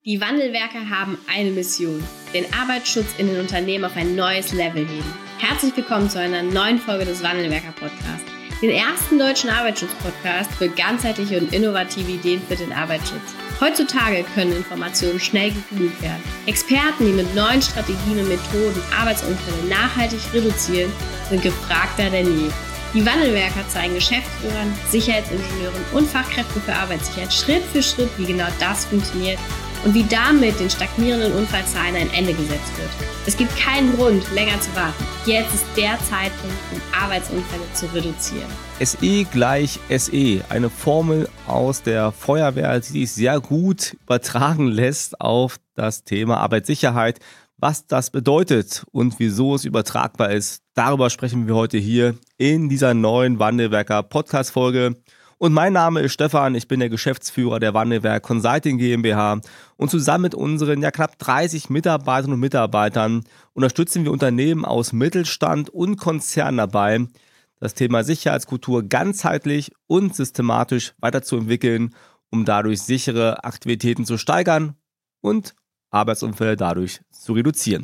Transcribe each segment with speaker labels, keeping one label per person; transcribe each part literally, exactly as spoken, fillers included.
Speaker 1: Die Wandelwerker haben eine Mission: den Arbeitsschutz in den Unternehmen auf ein neues Level heben. Herzlich willkommen zu einer neuen Folge des Wandelwerker-Podcasts, den ersten deutschen Arbeitsschutz-Podcast für ganzheitliche und innovative Ideen für den Arbeitsschutz. Heutzutage können Informationen schnell gegoogelt werden. Experten, die mit neuen Strategien und Methoden Arbeitsunfälle nachhaltig reduzieren, sind gefragter denn je. Die Wandelwerker zeigen Geschäftsführern, Sicherheitsingenieuren und Fachkräften für Arbeitssicherheit Schritt für Schritt, wie genau das funktioniert und wie damit den stagnierenden Unfallzahlen ein Ende gesetzt wird. Es gibt keinen Grund, länger zu warten. Jetzt ist der Zeitpunkt, um Arbeitsunfälle zu reduzieren.
Speaker 2: S E gleich S E, eine Formel aus der Feuerwehr, die sich sehr gut übertragen lässt auf das Thema Arbeitssicherheit. Was das bedeutet und wieso es übertragbar ist, darüber sprechen wir heute hier in dieser neuen Wandelwerker-Podcast-Folge. Und mein Name ist Stefan, ich bin der Geschäftsführer der Wandelwerk Consulting GmbH und zusammen mit unseren ja knapp dreißig Mitarbeiterinnen und Mitarbeitern unterstützen wir Unternehmen aus Mittelstand und Konzernen dabei, das Thema Sicherheitskultur ganzheitlich und systematisch weiterzuentwickeln, um dadurch sichere Aktivitäten zu steigern und Arbeitsunfälle dadurch zu reduzieren.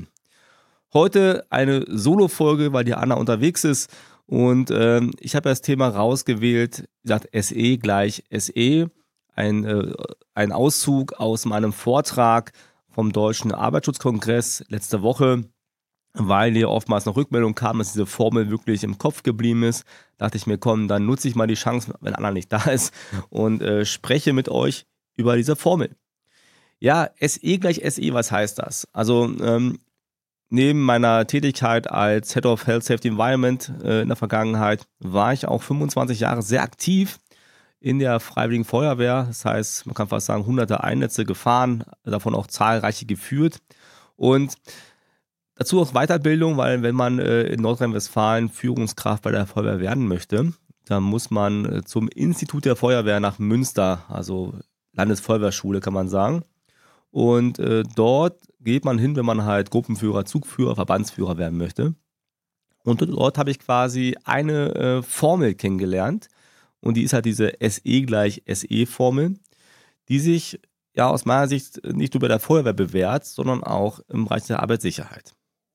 Speaker 2: Heute eine Solo-Folge, weil die Anna unterwegs ist. Und äh, ich habe das Thema rausgewählt, wie gesagt, S E gleich S E, ein, äh, ein Auszug aus meinem Vortrag vom Deutschen Arbeitsschutzkongress letzte Woche, weil hier oftmals noch Rückmeldung kam, dass diese Formel wirklich im Kopf geblieben ist. Dachte ich mir, komm, dann nutze ich mal die Chance, wenn Anna nicht da ist und äh, spreche mit euch über diese Formel. Ja, S E gleich S E, was heißt das? Also ähm, Neben meiner Tätigkeit als Head of Health Safety Environment äh, in der Vergangenheit war ich auch fünfundzwanzig Jahre sehr aktiv in der Freiwilligen Feuerwehr. Das heißt, man kann fast sagen, hunderte Einsätze gefahren, davon auch zahlreiche geführt. Und dazu auch Weiterbildung, weil wenn man äh, in Nordrhein-Westfalen Führungskraft bei der Feuerwehr werden möchte, dann muss man äh, zum Institut der Feuerwehr nach Münster, also Landesfeuerwehrschule kann man sagen. Und äh, dort geht man hin, wenn man halt Gruppenführer, Zugführer, Verbandsführer werden möchte. Und dort habe ich quasi eine äh, Formel kennengelernt. Und die ist halt diese S E gleich S E Formel, die sich ja aus meiner Sicht nicht nur bei der Feuerwehr bewährt, sondern auch im Bereich der Arbeitssicherheit.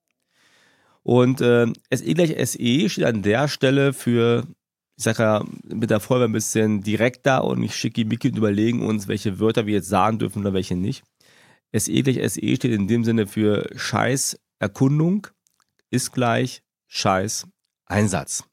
Speaker 2: Und äh, S E gleich S E steht an der Stelle für, ich sage ja mit der Feuerwehr ein bisschen direkter und nicht schickimicki und überlegen uns, welche Wörter wir jetzt sagen dürfen oder welche nicht. S E gleich S E steht in dem Sinne für Scheißerkundung ist gleich Scheißeinsatz.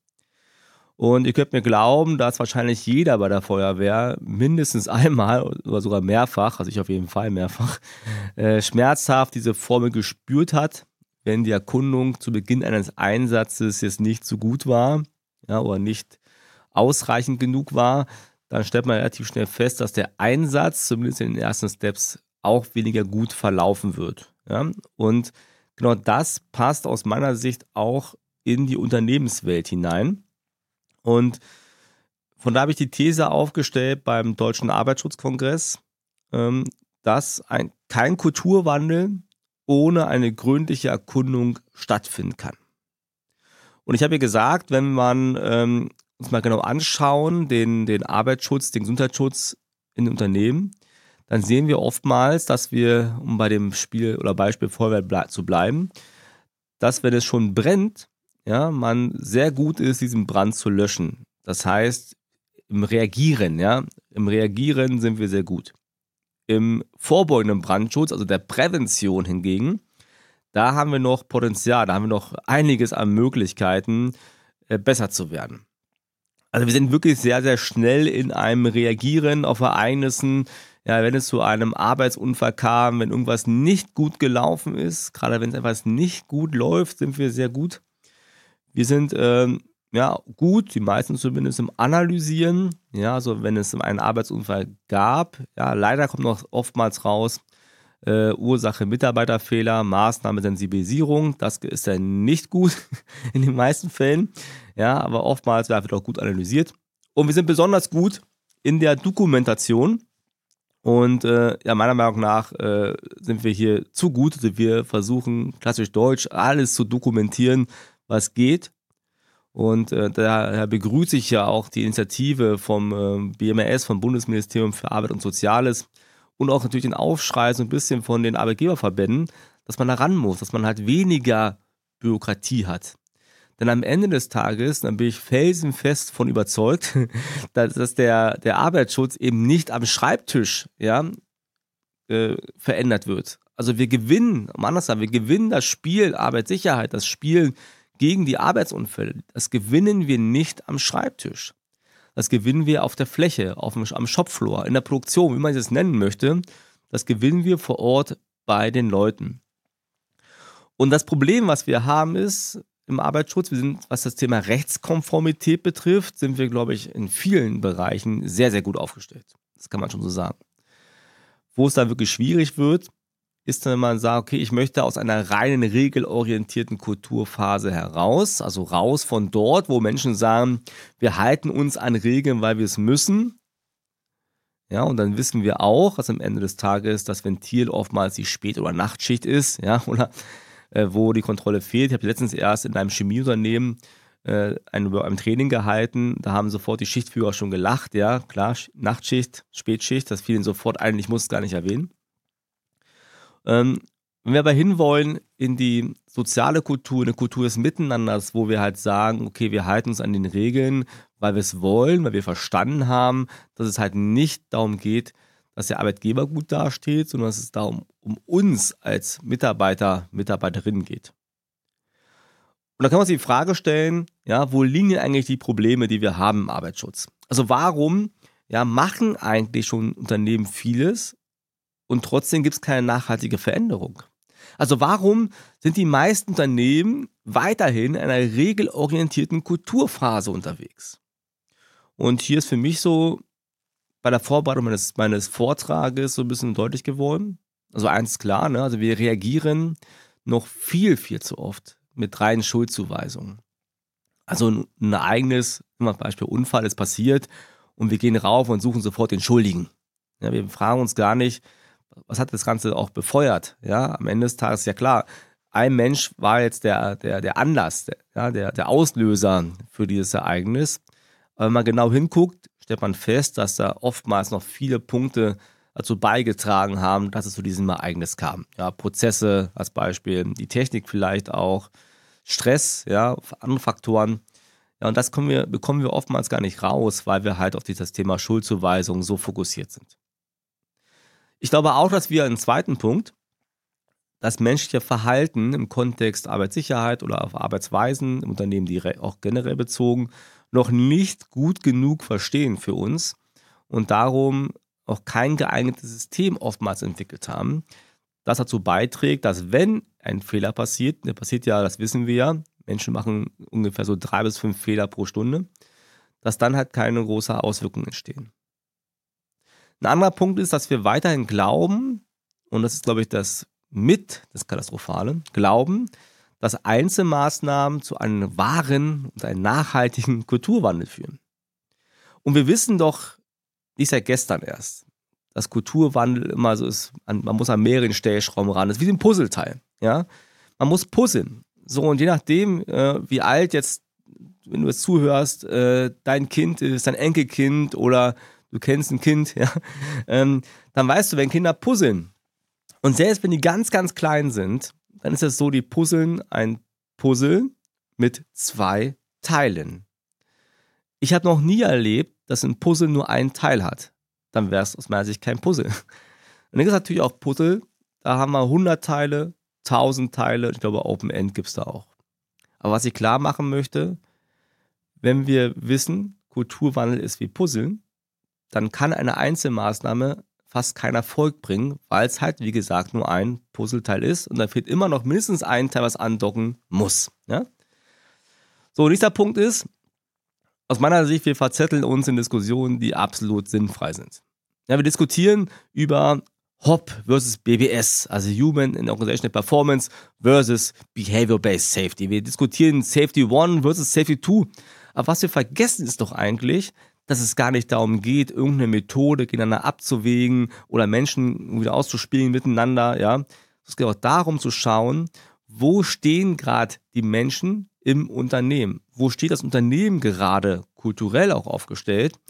Speaker 2: Und ihr könnt mir glauben, dass wahrscheinlich jeder bei der Feuerwehr mindestens einmal oder sogar mehrfach, also ich auf jeden Fall mehrfach, äh, schmerzhaft diese Formel gespürt hat, wenn die Erkundung zu Beginn eines Einsatzes jetzt nicht so gut war, ja, oder nicht ausreichend genug war, dann stellt man relativ schnell fest, dass der Einsatz, zumindest in den ersten Steps, auch weniger gut verlaufen wird. Ja? Und genau das passt aus meiner Sicht auch in die Unternehmenswelt hinein. Und von da habe ich die These aufgestellt beim Deutschen Arbeitsschutzkongress, ähm, dass ein, kein Kulturwandel ohne eine gründliche Erkundung stattfinden kann. Und ich habe ja gesagt, wenn man ähm, uns mal genau anschauen, den, den Arbeitsschutz, den Gesundheitsschutz in Unternehmen, dann sehen wir oftmals, dass wir, um bei dem Spiel oder Beispiel Feuerwehr ble- zu bleiben, dass wenn es schon brennt, ja, man sehr gut ist, diesen Brand zu löschen. Das heißt, im Reagieren, ja, im Reagieren sind wir sehr gut. Im vorbeugenden Brandschutz, also der Prävention hingegen, da haben wir noch Potenzial, da haben wir noch einiges an Möglichkeiten, äh, besser zu werden. Also wir sind wirklich sehr, sehr schnell in einem Reagieren auf Ereignissen. Ja, wenn es zu einem Arbeitsunfall kam, wenn irgendwas nicht gut gelaufen ist, gerade wenn es etwas nicht gut läuft, sind wir sehr gut. Wir sind ähm, ja gut, die meisten zumindest im Analysieren. Ja, also wenn es einen Arbeitsunfall gab, ja, leider kommt noch oftmals raus, äh, Ursache Mitarbeiterfehler, Maßnahme Sensibilisierung. Das ist ja nicht gut in den meisten Fällen. Ja, aber oftmals wird auch gut analysiert. Und wir sind besonders gut in der Dokumentation. Und äh, ja, meiner Meinung nach äh, sind wir hier zu gut. Also wir versuchen klassisch Deutsch alles zu dokumentieren, was geht. Und äh, daher begrüße ich ja auch die Initiative vom äh, B M A S, vom Bundesministerium für Arbeit und Soziales, und auch natürlich den Aufschrei so ein bisschen von den Arbeitgeberverbänden, dass man da ran muss, dass man halt weniger Bürokratie hat. Denn am Ende des Tages, dann bin ich felsenfest von überzeugt, dass, dass der, der Arbeitsschutz eben nicht am Schreibtisch ja, äh, verändert wird. Also wir gewinnen, um anders sagen, wir gewinnen das Spiel Arbeitssicherheit, das Spiel gegen die Arbeitsunfälle. Das gewinnen wir nicht am Schreibtisch. Das gewinnen wir auf der Fläche, auf dem, am Shopfloor, in der Produktion, wie man es nennen möchte. Das gewinnen wir vor Ort bei den Leuten. Und das Problem, was wir haben, ist im Arbeitsschutz, wir sind, was das Thema Rechtskonformität betrifft, sind wir, glaube ich, in vielen Bereichen sehr, sehr gut aufgestellt. Das kann man schon so sagen. Wo es dann wirklich schwierig wird, ist dann, wenn man sagt, okay, ich möchte aus einer reinen regelorientierten Kulturphase heraus, also raus von dort, wo Menschen sagen, wir halten uns an Regeln, weil wir es müssen. Ja, und dann wissen wir auch, dass am Ende des Tages das Ventil oftmals die Spät- oder Nachtschicht ist, ja, oder äh, wo die Kontrolle fehlt. Ich habe letztens erst in einem Chemieunternehmen äh, ein, ein Training gehalten, da haben sofort die Schichtführer schon gelacht, ja, klar, Nachtschicht, Spätschicht, das fiel ihnen sofort ein, ich muss es gar nicht erwähnen. Ähm, wenn wir aber hinwollen in die soziale Kultur, eine Kultur des Miteinanders, wo wir halt sagen, okay, wir halten uns an den Regeln, weil wir es wollen, weil wir verstanden haben, dass es halt nicht darum geht, dass der Arbeitgeber gut dasteht, sondern dass es darum um uns als Mitarbeiter, Mitarbeiterinnen geht. Und da kann man sich die Frage stellen, ja, wo liegen denn eigentlich die Probleme, die wir haben im Arbeitsschutz? Also warum ja, machen eigentlich schon Unternehmen vieles und trotzdem gibt es keine nachhaltige Veränderung? Also warum sind die meisten Unternehmen weiterhin in einer regelorientierten Kulturphase unterwegs? Und hier ist für mich so bei der Vorbereitung meines, meines Vortrages so ein bisschen deutlich geworden. Also eins ist klar, ne? Also wir reagieren noch viel, viel zu oft mit reinen Schuldzuweisungen. Also ein, ein Ereignis, zum Beispiel Unfall ist passiert und wir gehen rauf und suchen sofort den Schuldigen. Ja, wir fragen uns gar nicht, was hat das Ganze auch befeuert? Ja, am Ende des Tages ist ja klar, ein Mensch war jetzt der, der, der Anlass, der, ja, der, der Auslöser für dieses Ereignis. Aber wenn man genau hinguckt, stellt man fest, dass da oftmals noch viele Punkte dazu beigetragen haben, dass es zu diesem Ereignis kam. Ja, Prozesse als Beispiel, die Technik vielleicht auch, Stress, ja, andere Faktoren. Ja, und das kommen wir, bekommen wir oftmals gar nicht raus, weil wir halt auf dieses Thema Schuldzuweisung so fokussiert sind. Ich glaube auch, dass wir einen zweiten Punkt, das menschliche Verhalten im Kontext Arbeitssicherheit oder auf Arbeitsweisen im Unternehmen, die auch generell bezogen, noch nicht gut genug verstehen für uns und darum auch kein geeignetes System oftmals entwickelt haben, das dazu beiträgt, dass wenn ein Fehler passiert, der passiert ja, das wissen wir ja, Menschen machen ungefähr so drei bis fünf Fehler pro Stunde, dass dann halt keine großen Auswirkungen entstehen. Ein anderer Punkt ist, dass wir weiterhin glauben, und das ist, glaube ich, das mit das Katastrophale, glauben, dass Einzelmaßnahmen zu einem wahren und einem nachhaltigen Kulturwandel führen. Und wir wissen doch, nicht seit gestern erst, dass Kulturwandel immer so ist, man muss an mehreren Stellschrauben ran, das ist wie ein Puzzleteil. Ja? Man muss puzzeln. So, und je nachdem, äh, wie alt jetzt, wenn du jetzt zuhörst, äh, dein Kind ist, dein Enkelkind oder du kennst ein Kind, ja, ähm, dann weißt du, wenn Kinder puzzeln, und selbst wenn die ganz, ganz klein sind, dann ist es so, die puzzeln ein Puzzle mit zwei Teilen. Ich habe noch nie erlebt, dass ein Puzzle nur einen Teil hat. Dann wäre es aus meiner Sicht kein Puzzle. Und dann gibt es natürlich auch Puzzle, da haben wir hundert Teile, tausend Teile, ich glaube Open End gibt es da auch. Aber was ich klar machen möchte, wenn wir wissen, Kulturwandel ist wie Puzzeln, dann kann eine Einzelmaßnahme fast keinen Erfolg bringen, weil es halt, wie gesagt, nur ein Puzzleteil ist und da fehlt immer noch mindestens ein Teil, was andocken muss. Ja? So, nächster Punkt ist, aus meiner Sicht, wir verzetteln uns in Diskussionen, die absolut sinnfrei sind. Ja, wir diskutieren über H O P versus B B S, also Human and Organizational Performance versus Behavior-Based Safety. Wir diskutieren Safety eins versus Safety zwei. Aber was wir vergessen ist doch eigentlich, dass es gar nicht darum geht, irgendeine Methode gegeneinander abzuwägen oder Menschen wieder auszuspielen miteinander. Ja, es geht auch darum zu schauen, wo stehen gerade die Menschen im Unternehmen? Wo steht das Unternehmen gerade kulturell auch aufgestellt?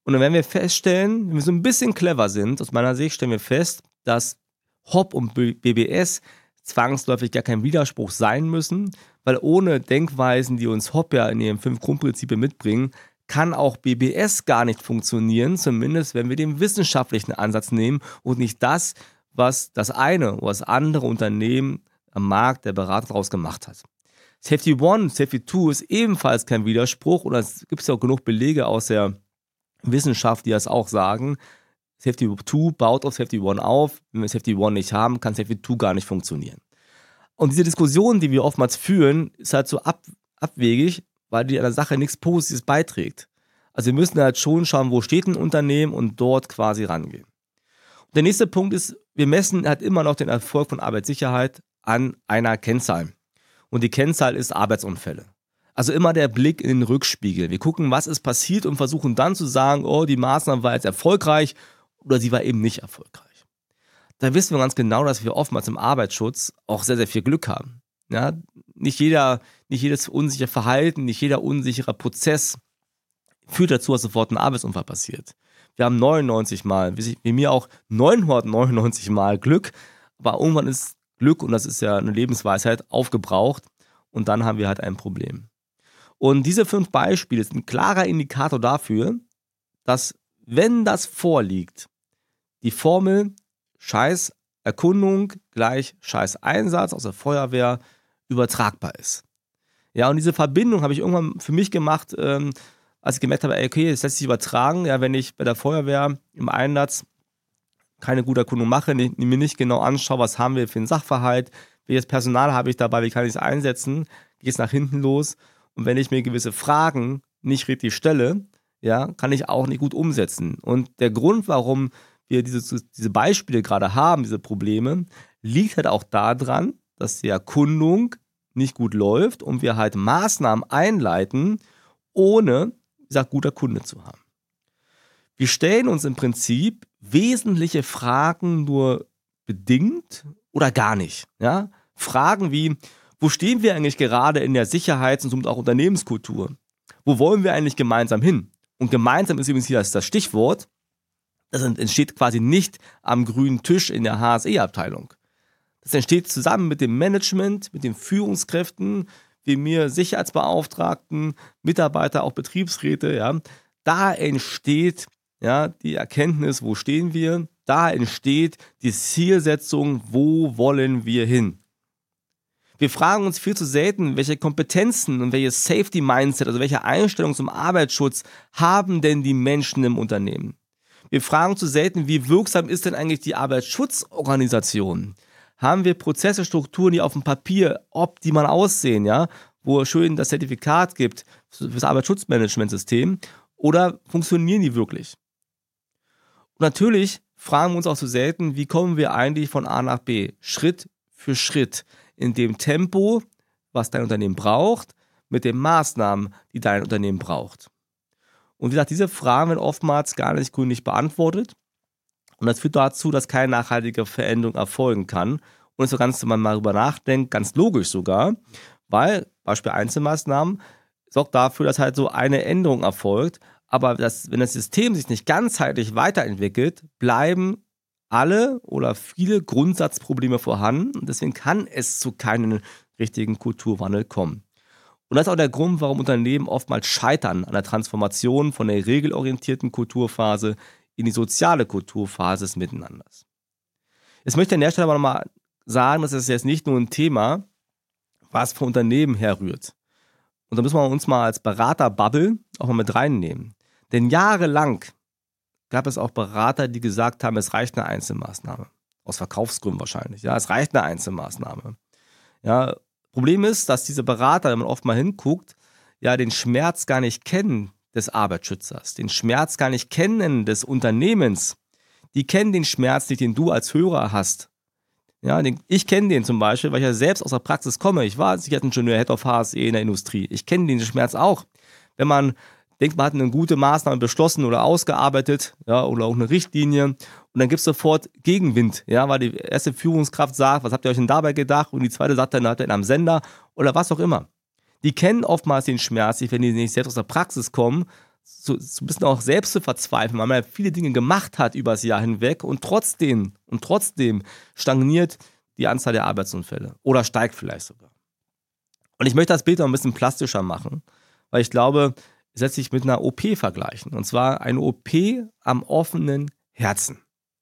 Speaker 2: Und dann werden wir feststellen, wenn wir so ein bisschen clever sind, aus meiner Sicht stellen wir fest, dass H O P und B B S zwangsläufig gar kein Widerspruch sein müssen, weil ohne Denkweisen, die uns H O P ja in ihren fünf Grundprinzipien mitbringen, kann auch B B S gar nicht funktionieren, zumindest wenn wir den wissenschaftlichen Ansatz nehmen und nicht das, was das eine oder das andere Unternehmen am Markt der Beratung daraus gemacht hat. Safety One, Safety Two ist ebenfalls kein Widerspruch und es gibt ja auch genug Belege aus der Wissenschaft, die das auch sagen. Safety Two baut auf Safety One auf. Wenn wir Safety One nicht haben, kann Safety Two gar nicht funktionieren. Und diese Diskussion, die wir oftmals führen, ist halt so ab, abwegig, weil die an der Sache nichts Positives beiträgt. Also wir müssen halt schon schauen, wo steht ein Unternehmen und dort quasi rangehen. Und der nächste Punkt ist, wir messen halt immer noch den Erfolg von Arbeitssicherheit an einer Kennzahl. Und die Kennzahl ist Arbeitsunfälle. Also immer der Blick in den Rückspiegel. Wir gucken, was ist passiert und versuchen dann zu sagen, oh, die Maßnahme war jetzt erfolgreich oder sie war eben nicht erfolgreich. Da wissen wir ganz genau, dass wir oftmals im Arbeitsschutz auch sehr, sehr viel Glück haben. Ja, nicht jeder, nicht jedes unsichere Verhalten, nicht jeder unsichere Prozess führt dazu, dass sofort ein Arbeitsunfall passiert. Wir haben neunundneunzig Mal, wie mir auch neunhundertneunundneunzig Mal Glück, aber irgendwann ist Glück, und das ist ja eine Lebensweisheit, aufgebraucht und dann haben wir halt ein Problem. Und diese fünf Beispiele sind ein klarer Indikator dafür, dass, wenn das vorliegt, die Formel Scheiß Erkundung gleich Scheiß Einsatz aus der Feuerwehr übertragbar ist. Ja, und diese Verbindung habe ich irgendwann für mich gemacht, ähm, als ich gemerkt habe, ey, okay, das lässt sich übertragen, ja, wenn ich bei der Feuerwehr im Einsatz keine gute Erkundung mache, nicht, mir nicht genau anschaue, was haben wir für einen Sachverhalt, welches Personal habe ich dabei, wie kann ich es einsetzen, geht es nach hinten los. Und wenn ich mir gewisse Fragen nicht richtig stelle, ja, kann ich auch nicht gut umsetzen. Und der Grund, warum wir diese, diese Beispiele gerade haben, diese Probleme, liegt halt auch daran, dass die Erkundung nicht gut läuft und wir halt Maßnahmen einleiten, ohne, wie gesagt, guter Kunde zu haben. Wir stellen uns im Prinzip wesentliche Fragen nur bedingt oder gar nicht. Ja? Fragen wie, wo stehen wir eigentlich gerade in der Sicherheits- und somit auch Unternehmenskultur? Wo wollen wir eigentlich gemeinsam hin? Und gemeinsam ist übrigens hier das, das Stichwort. Das entsteht quasi nicht am grünen Tisch in der H S E-Abteilung. Das entsteht zusammen mit dem Management, mit den Führungskräften, wie mir Sicherheitsbeauftragten, Mitarbeiter, auch Betriebsräte. Ja. Da entsteht ja, die Erkenntnis, wo stehen wir. Da entsteht die Zielsetzung, wo wollen wir hin. Wir fragen uns viel zu selten, welche Kompetenzen und welches Safety-Mindset, also welche Einstellung zum Arbeitsschutz haben denn die Menschen im Unternehmen. Wir fragen zu selten, wie wirksam ist denn eigentlich die Arbeitsschutzorganisation? Haben wir Prozesse, Strukturen, die auf dem Papier optimal aussehen, ja, wo es schön das Zertifikat gibt für das Arbeitsschutzmanagementsystem, oder funktionieren die wirklich? Und natürlich fragen wir uns auch zu selten, wie kommen wir eigentlich von A nach B, Schritt für Schritt, in dem Tempo, was dein Unternehmen braucht, mit den Maßnahmen, die dein Unternehmen braucht. Und wie gesagt, diese Fragen werden oftmals gar nicht gründlich beantwortet. Und das führt dazu, dass keine nachhaltige Veränderung erfolgen kann. Und so ganz, wenn man mal darüber nachdenkt, ganz logisch sogar, weil Beispiel Einzelmaßnahmen sorgt dafür, dass halt so eine Änderung erfolgt. Aber das, wenn das System sich nicht ganzheitlich weiterentwickelt, bleiben alle oder viele Grundsatzprobleme vorhanden. Und deswegen kann es zu keinem richtigen Kulturwandel kommen. Und das ist auch der Grund, warum Unternehmen oftmals scheitern an der Transformation von der regelorientierten Kulturphase in die soziale Kulturphase des Miteinanders. Jetzt möchte ich an der Stelle aber nochmal sagen, dass das jetzt nicht nur ein Thema, was von Unternehmen herrührt. Und da müssen wir uns mal als Beraterbubble auch mal mit reinnehmen. Denn jahrelang gab es auch Berater, die gesagt haben, es reicht eine Einzelmaßnahme. Aus Verkaufsgründen wahrscheinlich. Ja, es reicht eine Einzelmaßnahme. Ja, Problem ist, dass diese Berater, wenn man oft mal hinguckt, ja den Schmerz gar nicht kennen des Arbeitsschützers, den Schmerz gar nicht kennen des Unternehmens. Die kennen den Schmerz nicht, den du als Hörer hast. Ja, den, ich kenne den zum Beispiel, weil ich ja selbst aus der Praxis komme. Ich war Sicherheitsingenieur, Head of H S E in der Industrie. Ich kenne den Schmerz auch. Wenn man denkt, man hat eine gute Maßnahme beschlossen oder ausgearbeitet, ja, oder auch eine Richtlinie, und dann gibt es sofort Gegenwind, ja, weil die erste Führungskraft sagt, was habt ihr euch denn dabei gedacht? Und die zweite sagt dann, hat er am Sender oder was auch immer. Die kennen oftmals den Schmerz, wenn die nicht selbst aus der Praxis kommen, so, so ein bisschen auch selbst zu verzweifeln, weil man ja viele Dinge gemacht hat übers Jahr hinweg und trotzdem, und trotzdem stagniert die Anzahl der Arbeitsunfälle oder steigt vielleicht sogar. Und ich möchte das Bild noch ein bisschen plastischer machen, weil ich glaube, es lässt sich mit einer O P vergleichen. Und zwar eine O P am offenen Herzen.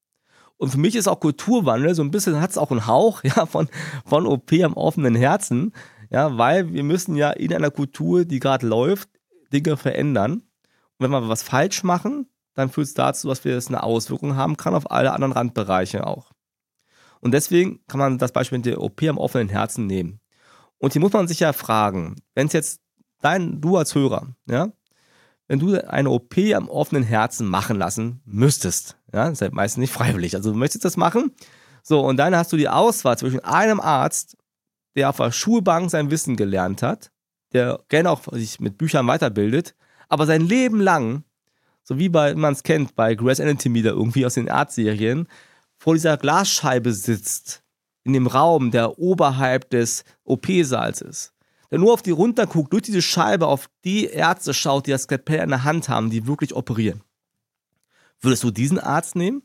Speaker 2: Und für mich ist auch Kulturwandel, so ein bisschen hat es auch einen Hauch ja, von, von O P am offenen Herzen, ja, weil wir müssen ja in einer Kultur, die gerade läuft, Dinge verändern. Und wenn wir was falsch machen, dann führt es dazu, dass wir das eine Auswirkung haben kann auf alle anderen Randbereiche auch. Und deswegen kann man das Beispiel mit der O P am offenen Herzen nehmen. Und hier muss man sich ja fragen, wenn es jetzt dein, du als Hörer, ja, wenn du eine O P am offenen Herzen machen lassen müsstest, ja, das ist ja meistens nicht freiwillig, also du möchtest das machen, so, und dann hast du die Auswahl zwischen einem Arzt, der auf der Schulbank sein Wissen gelernt hat, der gerne auch sich mit Büchern weiterbildet, aber sein Leben lang, so wie bei, man es kennt, bei Grey's Anatomy da irgendwie aus den Arztserien, vor dieser Glasscheibe sitzt, in dem Raum, der oberhalb des O P-Saals ist, der nur auf die runterguckt, durch diese Scheibe auf die Ärzte schaut, die das Skalpell in der Hand haben, die wirklich operieren. Würdest du diesen Arzt nehmen?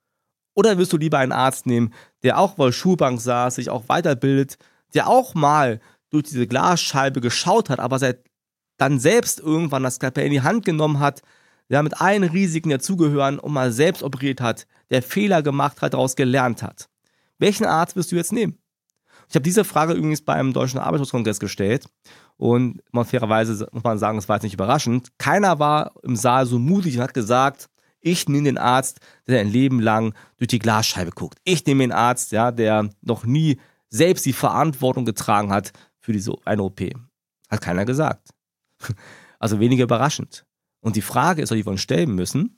Speaker 2: Oder würdest du lieber einen Arzt nehmen, der auch bei der Schulbank saß, sich auch weiterbildet, der auch mal durch diese Glasscheibe geschaut hat, aber seit dann selbst irgendwann das Skalpell in die Hand genommen hat, der mit allen Risiken dazugehören und mal selbst operiert hat, der Fehler gemacht hat, daraus gelernt hat? Welchen Arzt wirst du jetzt nehmen? Ich habe diese Frage übrigens beim Deutschen Arbeitsschutzkongress gestellt und man, fairerweise muss man sagen, das war jetzt nicht überraschend. Keiner war im Saal so mutig und hat gesagt, ich nehme den Arzt, der ein Leben lang durch die Glasscheibe guckt. Ich nehme den Arzt, ja, der noch nie selbst die Verantwortung getragen hat für diese, eine O P. Hat keiner gesagt. Also weniger überraschend. Und die Frage ist, die wir uns stellen müssen,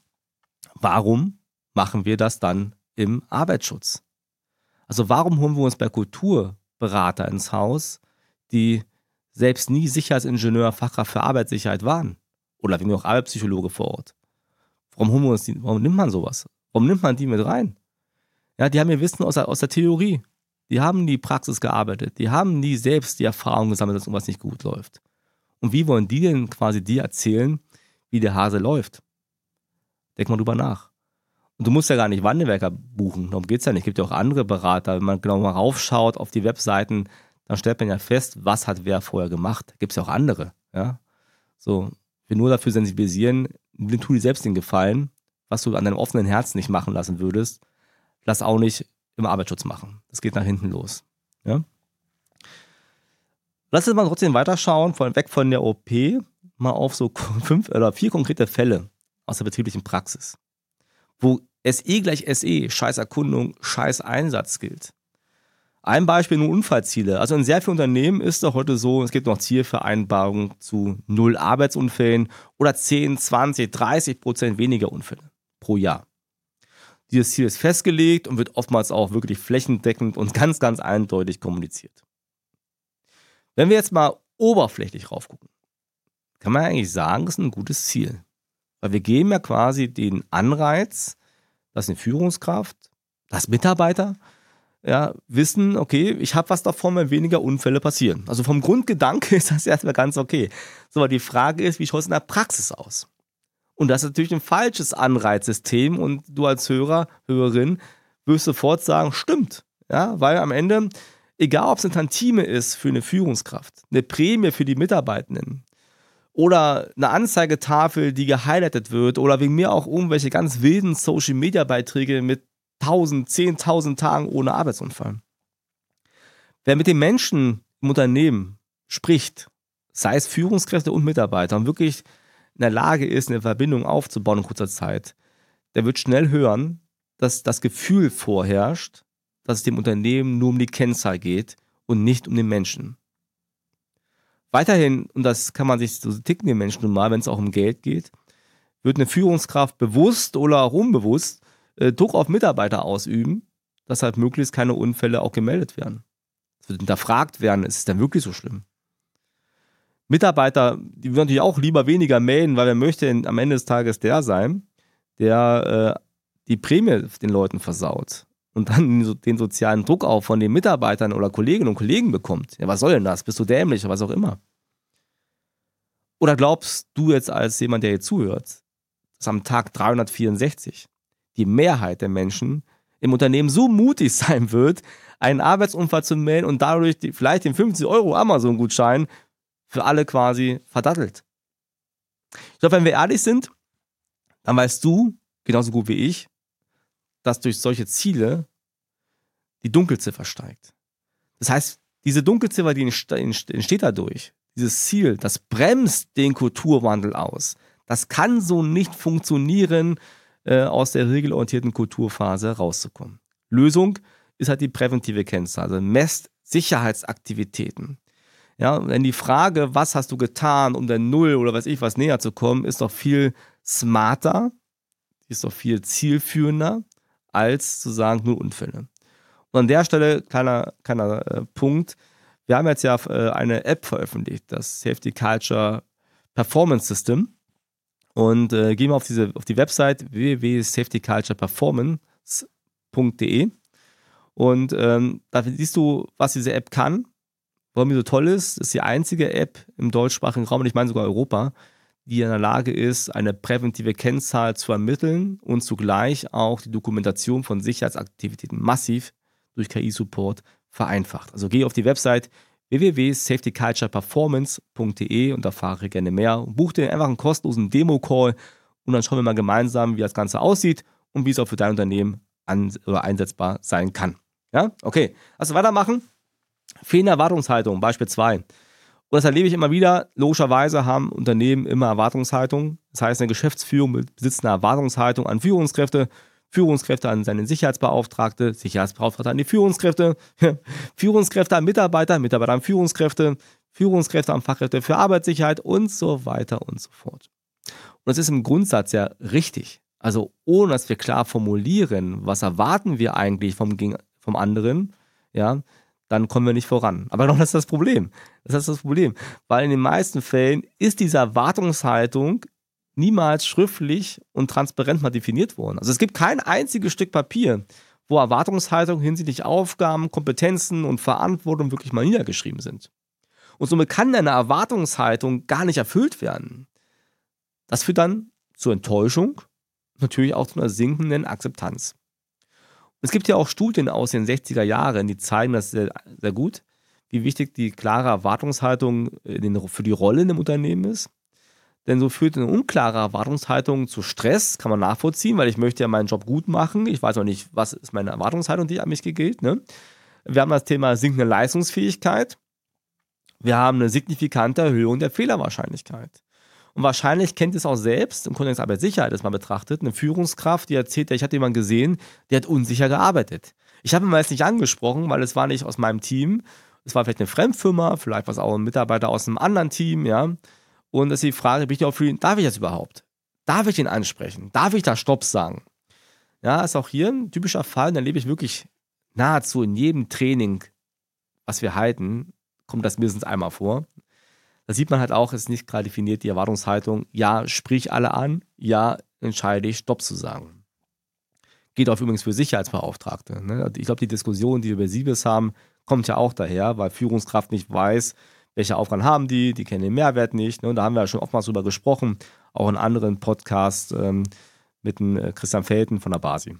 Speaker 2: warum machen wir das dann im Arbeitsschutz? Also warum holen wir uns bei Kulturberater ins Haus, die selbst nie Sicherheitsingenieur, Fachkraft für Arbeitssicherheit waren? Oder wie auch Arbeitspsychologe vor Ort? Warum holen wir uns die, warum nimmt man sowas? Warum nimmt man die mit rein? Ja, die haben ihr Wissen aus der, aus der Theorie. Die haben die Praxis gearbeitet. Die haben nie selbst die Erfahrung gesammelt, dass irgendwas nicht gut läuft. Und wie wollen die denn quasi dir erzählen, wie der Hase läuft? Denk mal drüber nach. Und du musst ja gar nicht Wandelwerker buchen, darum geht es ja nicht. Es gibt ja auch andere Berater. Wenn man genau mal raufschaut auf die Webseiten, dann stellt man ja fest, was hat wer vorher gemacht. Gibt es ja auch andere. Ja? So, ich will nur dafür sensibilisieren, tu dir selbst den Gefallen, was du an deinem offenen Herzen nicht machen lassen würdest, lass auch nicht im Arbeitsschutz machen. Das geht nach hinten los. Ja? Lass uns mal trotzdem weiterschauen, von, weg von der O P, mal auf so fünf oder vier konkrete Fälle aus der betrieblichen Praxis, wo S E gleich S E, scheiß Erkundung, scheiß Einsatz gilt. Ein Beispiel nur Unfallziele. Also in sehr vielen Unternehmen ist es heute so, es gibt noch Zielvereinbarungen zu null Arbeitsunfällen oder zehn, zwanzig, dreißig Prozent weniger Unfälle pro Jahr. Dieses Ziel ist festgelegt und wird oftmals auch wirklich flächendeckend und ganz, ganz eindeutig kommuniziert. Wenn wir jetzt mal oberflächlich rauf gucken, kann man eigentlich sagen, das ist ein gutes Ziel. Weil wir geben ja quasi den Anreiz, dass eine Führungskraft, dass Mitarbeiter ja, wissen, okay, ich habe was davon, wenn weniger Unfälle passieren. Also vom Grundgedanke ist das erstmal ganz okay. So, aber die Frage ist, wie schaut es in der Praxis aus? Und das ist natürlich ein falsches Anreizsystem und du als Hörer, Hörerin wirst sofort sagen, stimmt. Ja, weil am Ende, egal ob es eine Tantime ist für eine Führungskraft, eine Prämie für die Mitarbeitenden oder eine Anzeigetafel, die gehighlightet wird oder wegen mir auch irgendwelche ganz wilden Social-Media-Beiträge mit tausend, zehntausend Tagen ohne Arbeitsunfall. Wer mit den Menschen im Unternehmen spricht, sei es Führungskräfte und Mitarbeiter und wirklich in der Lage ist, eine Verbindung aufzubauen in kurzer Zeit, der wird schnell hören, dass das Gefühl vorherrscht, dass es dem Unternehmen nur um die Kennzahl geht und nicht um den Menschen. Weiterhin, und das kann man sich, so ticken die Menschen nun mal, wenn es auch um Geld geht, wird eine Führungskraft bewusst oder auch unbewusst äh, Druck auf Mitarbeiter ausüben, dass halt möglichst keine Unfälle auch gemeldet werden. Es wird hinterfragt werden, ist es denn wirklich so schlimm? Mitarbeiter, die würden natürlich auch lieber weniger melden, weil wer möchte am Ende des Tages der sein, der äh, die Prämie den Leuten versaut und dann den sozialen Druck auch von den Mitarbeitern oder Kolleginnen und Kollegen bekommt. Ja, was soll denn das? Bist du dämlich oder was auch immer? Oder glaubst du jetzt als jemand, der hier zuhört, dass am Tag dreihundertvierundsechzig die Mehrheit der Menschen im Unternehmen so mutig sein wird, einen Arbeitsunfall zu melden und dadurch die, vielleicht den fünfzig Euro Amazon-Gutschein für alle quasi verdattelt? Ich glaube, wenn wir ehrlich sind, dann weißt du, genauso gut wie ich, dass durch solche Ziele die Dunkelziffer steigt. Das heißt, diese Dunkelziffer, die entsteht dadurch, dieses Ziel, das bremst den Kulturwandel aus. Das kann so nicht funktionieren, äh, aus der regelorientierten Kulturphase rauszukommen. Lösung ist halt die präventive Kennzahl, also messt Sicherheitsaktivitäten. Ja, denn die Frage, was hast du getan, um der Null oder weiß ich was näher zu kommen, ist doch viel smarter, ist doch viel zielführender, als zu sagen, nur Unfälle. Und an der Stelle, kleiner, kleiner äh, Punkt, wir haben jetzt ja äh, eine App veröffentlicht, das Safety Culture Performance System. Und äh, gehen wir auf, diese, auf die Website w w w punkt safety culture performance punkt d e und ähm, da siehst du, was diese App kann, warum die so toll ist. Das ist die einzige App im deutschsprachigen Raum, und ich meine sogar Europa, die in der Lage ist, eine präventive Kennzahl zu ermitteln und zugleich auch die Dokumentation von Sicherheitsaktivitäten massiv durch K I-Support vereinfacht. Also geh auf die Website w w w punkt safety culture performance punkt d e und erfahre gerne mehr. Buch dir einfach einen kostenlosen Demo-Call und dann schauen wir mal gemeinsam, wie das Ganze aussieht und wie es auch für dein Unternehmen an, oder einsetzbar sein kann. Ja, okay. Also weitermachen. Fehlende Erwartungshaltung, Beispiel zwei. Und das erlebe ich immer wieder. Logischerweise haben Unternehmen immer Erwartungshaltung. Das heißt, eine Geschäftsführung besitzt eine Erwartungshaltung an Führungskräfte, Führungskräfte an seine Sicherheitsbeauftragte, Sicherheitsbeauftragte an die Führungskräfte, Führungskräfte an Mitarbeiter, Mitarbeiter an Führungskräfte, Führungskräfte an Fachkräfte für Arbeitssicherheit und so weiter und so fort. Und das ist im Grundsatz ja richtig. Also ohne, dass wir klar formulieren, was erwarten wir eigentlich vom, vom anderen, ja, dann kommen wir nicht voran. Aber genau das ist das Problem. Das ist das Problem. Weil in den meisten Fällen ist diese Erwartungshaltung niemals schriftlich und transparent mal definiert worden. Also es gibt kein einziges Stück Papier, wo Erwartungshaltung hinsichtlich Aufgaben, Kompetenzen und Verantwortung wirklich mal niedergeschrieben sind. Und somit kann eine Erwartungshaltung gar nicht erfüllt werden. Das führt dann zur Enttäuschung, natürlich auch zu einer sinkenden Akzeptanz. Es gibt ja auch Studien aus den sechziger Jahren, die zeigen das sehr, sehr gut, wie wichtig die klare Erwartungshaltung für die Rolle in einem Unternehmen ist. Denn so führt eine unklare Erwartungshaltung zu Stress, kann man nachvollziehen, weil ich möchte ja meinen Job gut machen. Ich weiß noch nicht, was ist meine Erwartungshaltung, die an mich gilt. Ne? Wir haben das Thema sinkende Leistungsfähigkeit. Wir haben eine signifikante Erhöhung der Fehlerwahrscheinlichkeit. Und wahrscheinlich kennt ihr es auch selbst, im Kontext Arbeitssicherheit das mal betrachtet, eine Führungskraft, die erzählt, ich hatte jemanden gesehen, der hat unsicher gearbeitet. Ich habe ihn mal jetzt nicht angesprochen, weil es war nicht aus meinem Team. Es war vielleicht eine Fremdfirma, vielleicht war es auch ein Mitarbeiter aus einem anderen Team, ja. Und das ist die Frage, bin ich auch für ihn, darf ich das überhaupt? Darf ich ihn ansprechen? Darf ich da Stopp sagen? Ja, ist auch hier ein typischer Fall, da erlebe ich wirklich nahezu in jedem Training, was wir halten, kommt das mindestens einmal vor. Da sieht man halt auch, es ist nicht klar definiert, die Erwartungshaltung, ja, sprich alle an, ja, entscheide ich, Stopp zu sagen. Geht auch übrigens für Sicherheitsbeauftragte. Ne? Ich glaube, die Diskussion, die wir über Siebes haben, kommt ja auch daher, weil Führungskraft nicht weiß, welche Aufgaben haben die, die kennen den Mehrwert nicht. Ne? Und da haben wir ja schon oftmals drüber gesprochen, auch in anderen Podcasts ähm, mit dem äh, Christian Felten von der Basi.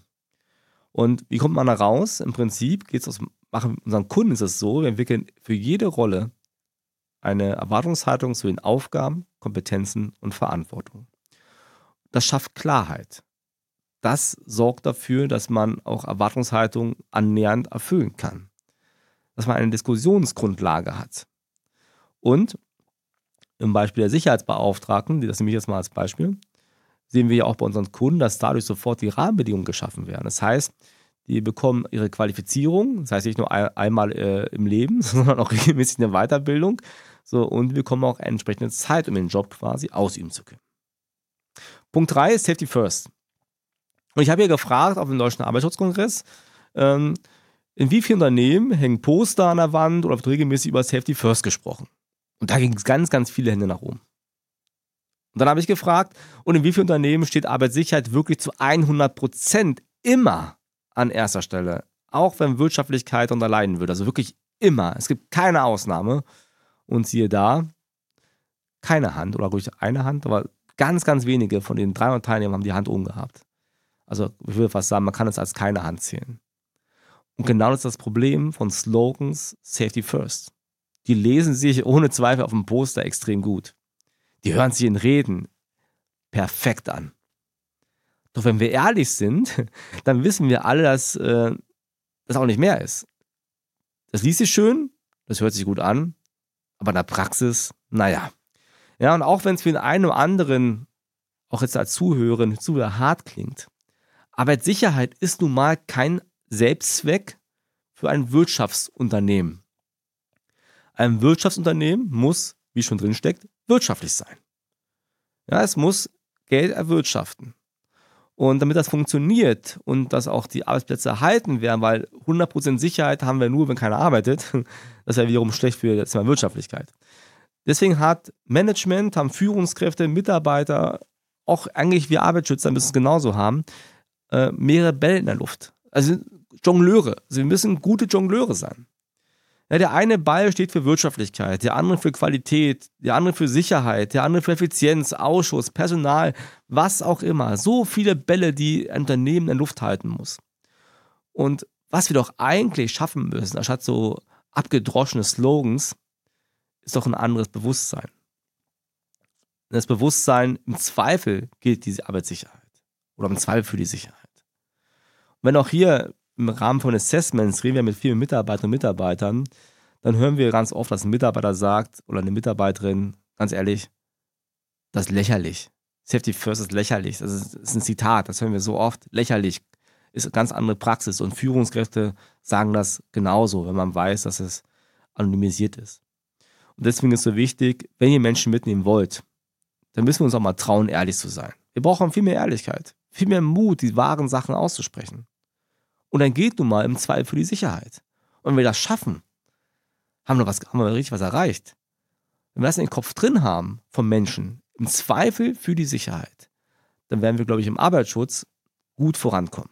Speaker 2: Und wie kommt man da raus? Im Prinzip geht es aus, machen unseren Kunden ist es so, wir entwickeln für jede Rolle eine Erwartungshaltung zu den Aufgaben, Kompetenzen und Verantwortung. Das schafft Klarheit. Das sorgt dafür, dass man auch Erwartungshaltung annähernd erfüllen kann. Dass man eine Diskussionsgrundlage hat. Und im Beispiel der Sicherheitsbeauftragten, das nehme ich jetzt mal als Beispiel, sehen wir ja auch bei unseren Kunden, dass dadurch sofort die Rahmenbedingungen geschaffen werden. Das heißt, die bekommen ihre Qualifizierung, das heißt nicht nur ein, einmal äh, im Leben, sondern auch regelmäßig eine Weiterbildung. So, und wir bekommen auch entsprechende Zeit, um den Job quasi ausüben zu können. Punkt drei ist Safety First. Und ich habe hier gefragt auf dem Deutschen Arbeitsschutzkongress, ähm, in wie vielen Unternehmen hängen Poster an der Wand oder wird regelmäßig über Safety First gesprochen? Und da ging es ganz, ganz viele Hände nach oben. Und dann habe ich gefragt, und in wie vielen Unternehmen steht Arbeitssicherheit wirklich zu hundert Prozent immer an erster Stelle? Auch wenn Wirtschaftlichkeit darunter leiden würde. Also wirklich immer. Es gibt keine Ausnahme. Und siehe da, keine Hand oder ruhig eine Hand, aber ganz, ganz wenige von den dreihundert Teilnehmern haben die Hand oben gehabt. Also ich würde fast sagen, man kann es als keine Hand zählen. Und genau das ist das Problem von Slogans Safety First. Die lesen sich ohne Zweifel auf dem Poster extrem gut. Die hören sich in Reden perfekt an. Doch wenn wir ehrlich sind, dann wissen wir alle, dass äh, das auch nicht mehr ist. Das liest sich schön, das hört sich gut an, aber in der Praxis, naja. Ja, und auch wenn es für den einen oder anderen, auch jetzt als Zuhörerin, zu hart klingt, Arbeitssicherheit ist nun mal kein Selbstzweck für ein Wirtschaftsunternehmen. Ein Wirtschaftsunternehmen muss, wie schon drin steckt, wirtschaftlich sein. Ja, es muss Geld erwirtschaften. Und damit das funktioniert und dass auch die Arbeitsplätze erhalten werden, weil hundert Prozent Sicherheit haben wir nur, wenn keiner arbeitet, das ist ja wiederum schlecht für das Thema Wirtschaftlichkeit. Deswegen hat Management, haben Führungskräfte, Mitarbeiter, auch eigentlich wir Arbeitsschützer müssen es genauso haben, äh, mehrere Bälle in der Luft. Also Jongleure. Also wir müssen gute Jongleure sein. Ja, der eine Ball steht für Wirtschaftlichkeit, der andere für Qualität, der andere für Sicherheit, der andere für Effizienz, Ausschuss, Personal, was auch immer. So viele Bälle, die ein Unternehmen in der Luft halten muss. Und was wir doch eigentlich schaffen müssen, anstatt so abgedroschene Slogans, ist doch ein anderes Bewusstsein. Das Bewusstsein, im Zweifel gilt diese Arbeitssicherheit. Oder im Zweifel für die Sicherheit. Und wenn auch hier im Rahmen von Assessments reden wir mit vielen Mitarbeiterinnen und Mitarbeitern, dann hören wir ganz oft, dass ein Mitarbeiter sagt oder eine Mitarbeiterin, ganz ehrlich, das ist lächerlich. Safety First ist lächerlich. Das ist, das ist ein Zitat, das hören wir so oft. Lächerlich ist eine ganz andere Praxis und Führungskräfte sagen das genauso, wenn man weiß, dass es anonymisiert ist. Und deswegen ist es so wichtig, wenn ihr Menschen mitnehmen wollt, dann müssen wir uns auch mal trauen, ehrlich zu sein. Wir brauchen viel mehr Ehrlichkeit, viel mehr Mut, die wahren Sachen auszusprechen. Und dann geht nun mal im Zweifel für die Sicherheit. Und wenn wir das schaffen, haben wir, was, haben wir richtig was erreicht. Wenn wir das in den Kopf drin haben vom Menschen, im Zweifel für die Sicherheit, dann werden wir, glaube ich, im Arbeitsschutz gut vorankommen.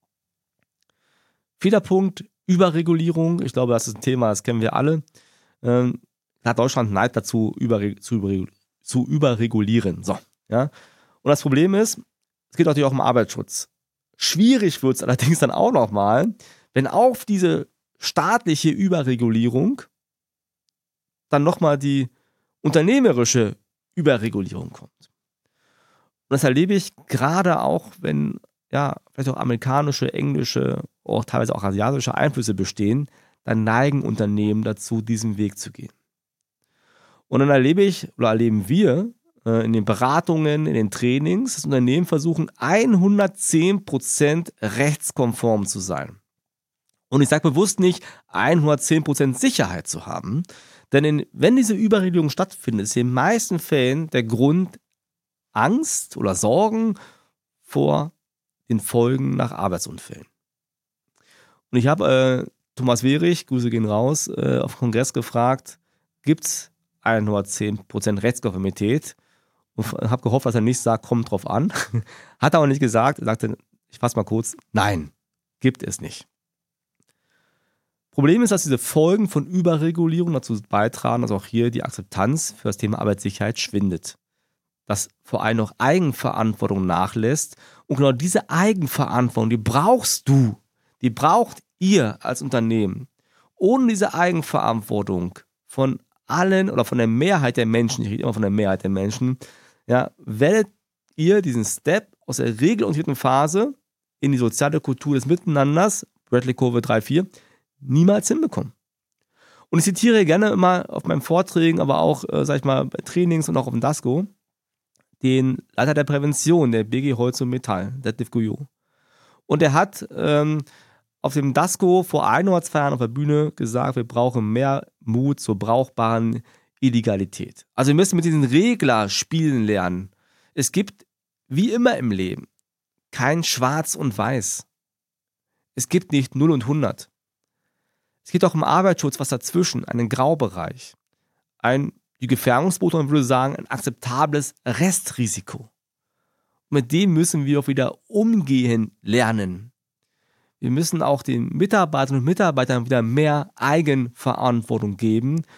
Speaker 2: Vierter Punkt, Überregulierung. Ich glaube, das ist ein Thema, das kennen wir alle. Ähm, hat Deutschland neigt dazu, über, zu, über, zu überregulieren. So, ja. Und das Problem ist, es geht natürlich auch um Arbeitsschutz. Schwierig wird es allerdings dann auch nochmal, wenn auf diese staatliche Überregulierung dann nochmal die unternehmerische Überregulierung kommt. Und das erlebe ich gerade auch, wenn ja vielleicht auch amerikanische, englische, auch teilweise auch asiatische Einflüsse bestehen, dann neigen Unternehmen dazu, diesen Weg zu gehen. Und dann erlebe ich oder erleben wir äh, in den Beratungen, in den Trainings, dass Unternehmen versuchen, hundertzehn Prozent rechtskonform zu sein. Und ich sage bewusst nicht, hundertzehn Prozent Sicherheit zu haben, denn in, wenn diese Überregulierung stattfindet, ist in den meisten Fällen der Grund Angst oder Sorgen vor den Folgen nach Arbeitsunfällen. Und ich habe äh, Thomas Wehrich, Grüße gehen raus, äh, auf dem Kongress gefragt, gibt es hundertzehn Prozent Rechtskonformität? Und habe gehofft, dass er nicht sagt, kommt drauf an. Hat er auch nicht gesagt. Er sagte, ich fasse mal kurz, nein, gibt es nicht. Problem ist, dass diese Folgen von Überregulierung dazu beitragen, dass auch hier die Akzeptanz für das Thema Arbeitssicherheit schwindet. Dass vor allem noch Eigenverantwortung nachlässt. Und genau diese Eigenverantwortung, die brauchst du, die braucht ihr als Unternehmen. Ohne diese Eigenverantwortung von allen oder von der Mehrheit der Menschen, ich rede immer von der Mehrheit der Menschen, ja, werdet ihr diesen Step aus der regelorientierten Phase in die soziale Kultur des Miteinanders, Bradley-Kurve drei vier, niemals hinbekommen. Und ich zitiere gerne immer auf meinen Vorträgen, aber auch, äh, sag ich mal, bei Trainings und auch auf dem DASGO, den Leiter der Prävention der B G Holz und Metall, Detlef Guyot. Und er hat ähm, auf dem DASGO vor ein oder zwei Jahren auf der Bühne gesagt, wir brauchen mehr Mut zur brauchbaren Illegalität. Also wir müssen mit diesen Regler spielen lernen. Es gibt, wie immer im Leben, kein Schwarz und Weiß. Es gibt nicht null und hundert. Es gibt auch im Arbeitsschutz was dazwischen, einen Graubereich. Ein, die Gefährdungsbeurteilung würde sagen, ein akzeptables Restrisiko. Und mit dem müssen wir auch wieder umgehen lernen. Wir müssen auch den Mitarbeiterinnen und Mitarbeitern wieder mehr Eigenverantwortung geben. Und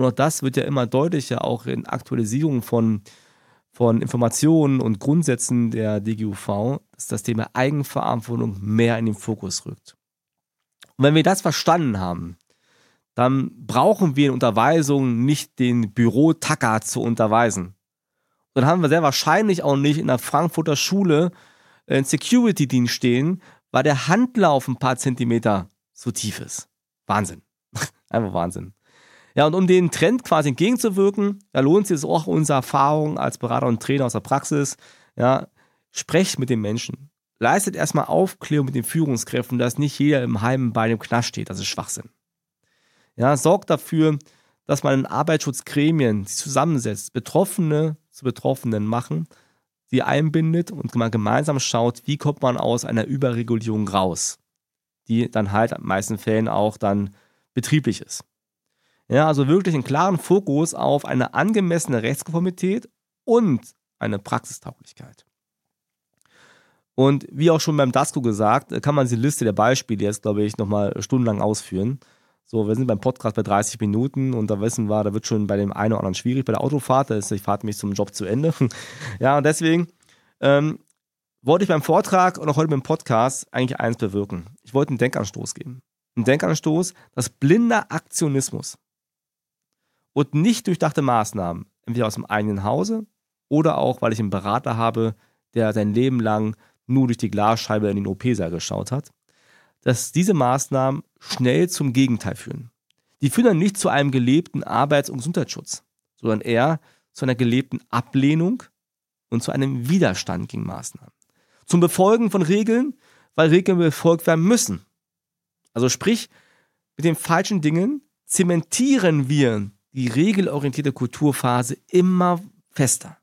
Speaker 2: Und auch das wird ja immer deutlicher, auch in Aktualisierung von, von Informationen und Grundsätzen der D G U V, dass das Thema Eigenverantwortung mehr in den Fokus rückt. Und wenn wir das verstanden haben, dann brauchen wir in Unterweisungen nicht den Büro-Tacker zu unterweisen. Dann haben wir sehr wahrscheinlich auch nicht in der Frankfurter Schule einen Security-Dienst stehen, weil der Handlauf ein paar Zentimeter so tief ist. Wahnsinn. Einfach Wahnsinn. Ja, und um den Trend quasi entgegenzuwirken, da lohnt sich auch unsere Erfahrung als Berater und Trainer aus der Praxis. Ja, sprecht mit den Menschen. Leistet erstmal Aufklärung mit den Führungskräften, dass nicht jeder im Heim bei dem Knast steht. Das ist Schwachsinn. Ja, sorgt dafür, dass man in Arbeitsschutzgremien sich zusammensetzt, Betroffene zu Betroffenen machen, sie einbindet und man gemeinsam schaut, wie kommt man aus einer Überregulierung raus, die dann halt in den meisten Fällen auch dann betrieblich ist. Ja, also wirklich einen klaren Fokus auf eine angemessene Rechtskonformität und eine Praxistauglichkeit. Und wie auch schon beim DASCO gesagt, kann man diese Liste der Beispiele jetzt, glaube ich, nochmal stundenlang ausführen. So, wir sind beim Podcast bei dreißig Minuten und da wissen wir, da wird schon bei dem einen oder anderen schwierig bei der Autofahrt, da ist die Fahrt nämlich zum Job zu Ende. Ja, und deswegen ähm, wollte ich beim Vortrag und auch heute beim Podcast eigentlich eins bewirken. Ich wollte einen Denkanstoß geben. Einen Denkanstoß, dass blinder Aktionismus und nicht durchdachte Maßnahmen, entweder aus dem eigenen Hause oder auch, weil ich einen Berater habe, der sein Leben lang nur durch die Glasscheibe in den O P-Saal geschaut hat, dass diese Maßnahmen schnell zum Gegenteil führen. Die führen dann nicht zu einem gelebten Arbeits- und Gesundheitsschutz, sondern eher zu einer gelebten Ablehnung und zu einem Widerstand gegen Maßnahmen. Zum Befolgen von Regeln, weil Regeln befolgt werden müssen. Also sprich, mit den falschen Dingen zementieren wir die regelorientierte Kulturphase immer fester.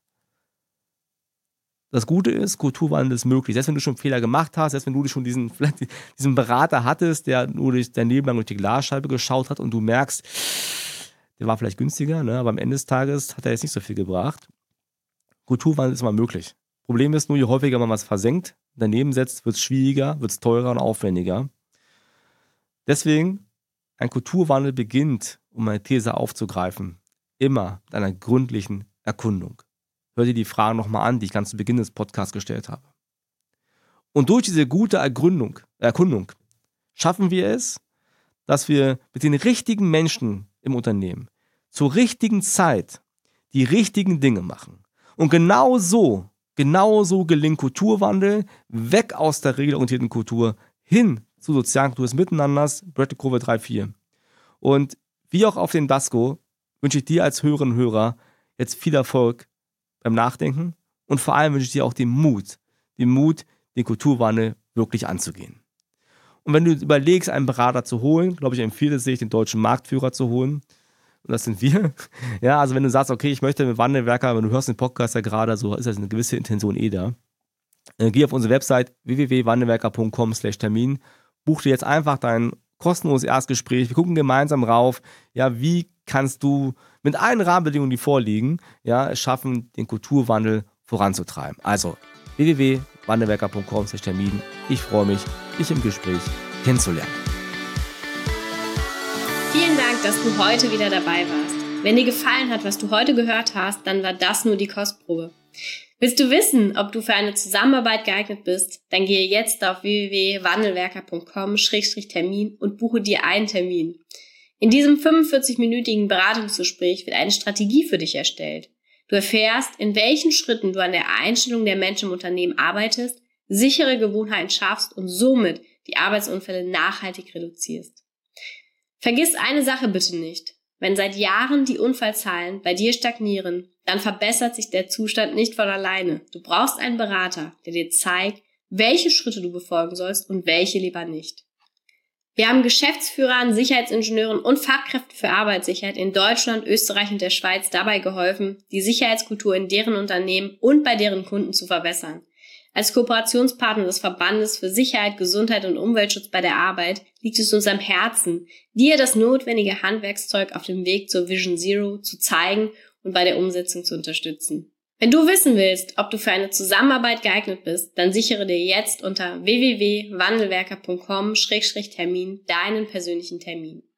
Speaker 2: Das Gute ist, Kulturwandel ist möglich. Selbst wenn du schon Fehler gemacht hast, selbst wenn du schon diesen, diesen Berater hattest, der nur durch dein Leben lang durch die Glasscheibe geschaut hat und du merkst, der war vielleicht günstiger, ne, aber am Ende des Tages hat er jetzt nicht so viel gebracht. Kulturwandel ist immer möglich. Problem ist nur, je häufiger man was versenkt, daneben setzt, wird es schwieriger, wird es teurer und aufwendiger. Deswegen, ein Kulturwandel beginnt, um meine These aufzugreifen, immer mit einer gründlichen Erkundung. Hör dir die Fragen nochmal an, die ich ganz zu Beginn des Podcasts gestellt habe. Und durch diese gute Ergründung, Erkundung schaffen wir es, dass wir mit den richtigen Menschen im Unternehmen zur richtigen Zeit die richtigen Dinge machen. Und genau so, genau so gelingt Kulturwandel weg aus der regelorientierten Kultur hin zu sozialen Kultur des Miteinanders, Bradley Covey drei vier. Und wie auch auf dem DASCO wünsche ich dir als Hörerinnen und Hörer jetzt viel Erfolg beim Nachdenken und vor allem wünsche ich dir auch den Mut, den Mut, den Kulturwandel wirklich anzugehen. Und wenn du überlegst, einen Berater zu holen, glaube ich, empfehle es sich, den deutschen Marktführer zu holen. Und das sind wir. Ja, also wenn du sagst, okay, ich möchte mit Wandelwerker, wenn du hörst den Podcast ja gerade, so ist das eine gewisse Intention eh da. Äh, geh auf unsere Website w w w punkt wandelwerker punkt com slash Termin, buch dir jetzt einfach dein kostenloses Erstgespräch. Wir gucken gemeinsam rauf, ja, wie kannst du mit allen Rahmenbedingungen, die vorliegen, ja, es schaffen, den Kulturwandel voranzutreiben. Also w w w punkt wandelwerker punkt com slash Termin. Ich freue mich, dich im Gespräch kennenzulernen.
Speaker 1: Vielen Dank, dass du heute wieder dabei warst. Wenn dir gefallen hat, was du heute gehört hast, dann war das nur die Kostprobe. Willst du wissen, ob du für eine Zusammenarbeit geeignet bist? Dann gehe jetzt auf w w w punkt wandelwerker punkt com slash Termin und buche dir einen Termin. In diesem fünfundvierzig-minütigen Beratungsgespräch wird eine Strategie für dich erstellt. Du erfährst, in welchen Schritten du an der Einstellung der Menschen im Unternehmen arbeitest, sichere Gewohnheiten schaffst und somit die Arbeitsunfälle nachhaltig reduzierst. Vergiss eine Sache bitte nicht. Wenn seit Jahren die Unfallzahlen bei dir stagnieren, dann verbessert sich der Zustand nicht von alleine. Du brauchst einen Berater, der dir zeigt, welche Schritte du befolgen sollst und welche lieber nicht. Wir haben Geschäftsführern, Sicherheitsingenieuren und Fachkräften für Arbeitssicherheit in Deutschland, Österreich und der Schweiz dabei geholfen, die Sicherheitskultur in deren Unternehmen und bei deren Kunden zu verbessern. Als Kooperationspartner des Verbandes für Sicherheit, Gesundheit und Umweltschutz bei der Arbeit liegt es uns am Herzen, dir das notwendige Handwerkszeug auf dem Weg zur Vision Zero zu zeigen und bei der Umsetzung zu unterstützen. Wenn du wissen willst, ob du für eine Zusammenarbeit geeignet bist, dann sichere dir jetzt unter w w w punkt wandelwerker punkt com slash Termin deinen persönlichen Termin.